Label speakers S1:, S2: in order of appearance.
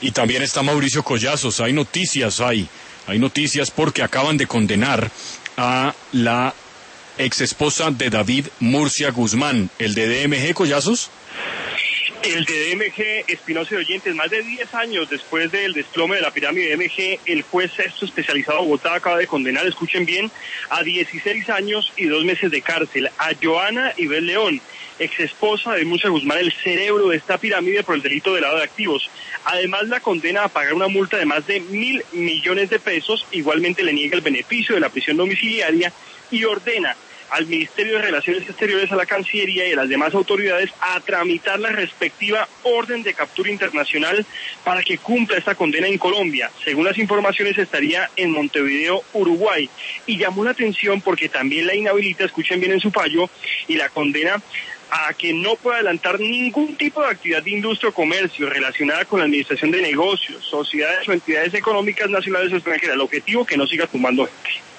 S1: Y también está Mauricio Collazos. Hay noticias porque acaban de condenar a la ex esposa de David Murcia Guzmán, el de DMG, Collazos.
S2: El de DMG, Espinosa de Oyentes, más de 10 años después del desplome de la pirámide de DMG, el juez sexto especializado de Bogotá acaba de condenar, escuchen bien, a 16 años y 2 meses de cárcel a Joana Ibel León, ex esposa de Murcia Guzmán, el cerebro de esta pirámide, por el delito de lavado de activos. Además, la condena a pagar una multa de más de 1.000 millones de pesos. Igualmente le niega el beneficio de la prisión domiciliaria y ordena al Ministerio de Relaciones Exteriores, a la Cancillería y a las demás autoridades a tramitar la respectiva orden de captura internacional para que cumpla esta condena en Colombia. Según las informaciones, estaría en Montevideo, Uruguay. Y llamó la atención porque también la inhabilita, escuchen bien en su fallo, y la condena a que no pueda adelantar ningún tipo de actividad de industria o comercio relacionada con la administración de negocios, sociedades o entidades económicas nacionales o extranjeras. El objetivo, que no siga tumbando gente.